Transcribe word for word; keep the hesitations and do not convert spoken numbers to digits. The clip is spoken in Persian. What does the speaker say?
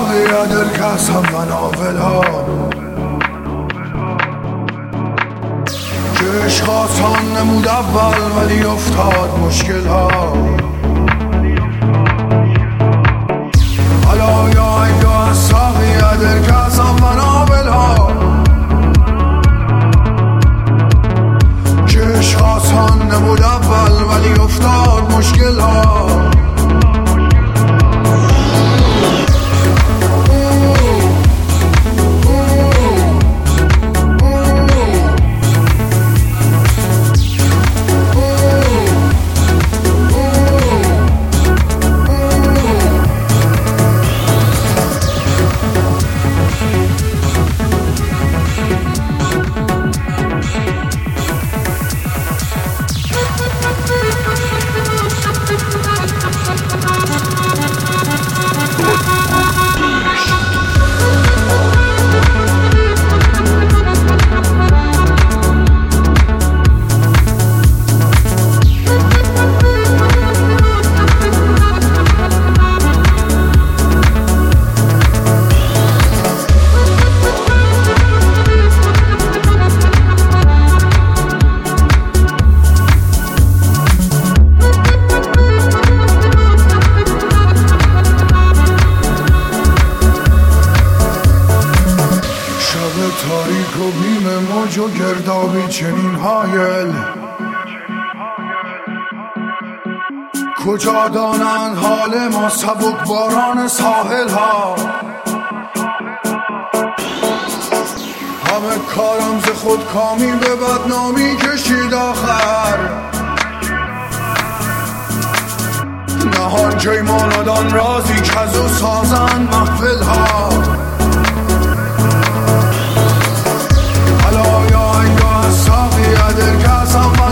ساقی دل کسم مناول ها که عشق آسان نمود اول ولی افتاد مشکل ها. حالا یا یا ساقی دل کسم مناول ها که عشق آسان نمود اول ولی افتاد مشکل ها. تاریک و بیم موج و گردابی چنین هایل کجا دانند حال ما سبک باران ساحل ها. همه کارم ز خود کامی به بدنامی کشید آخر نهان جیمانادان رازی کزو سازند محفل ها. ساقی دل کسم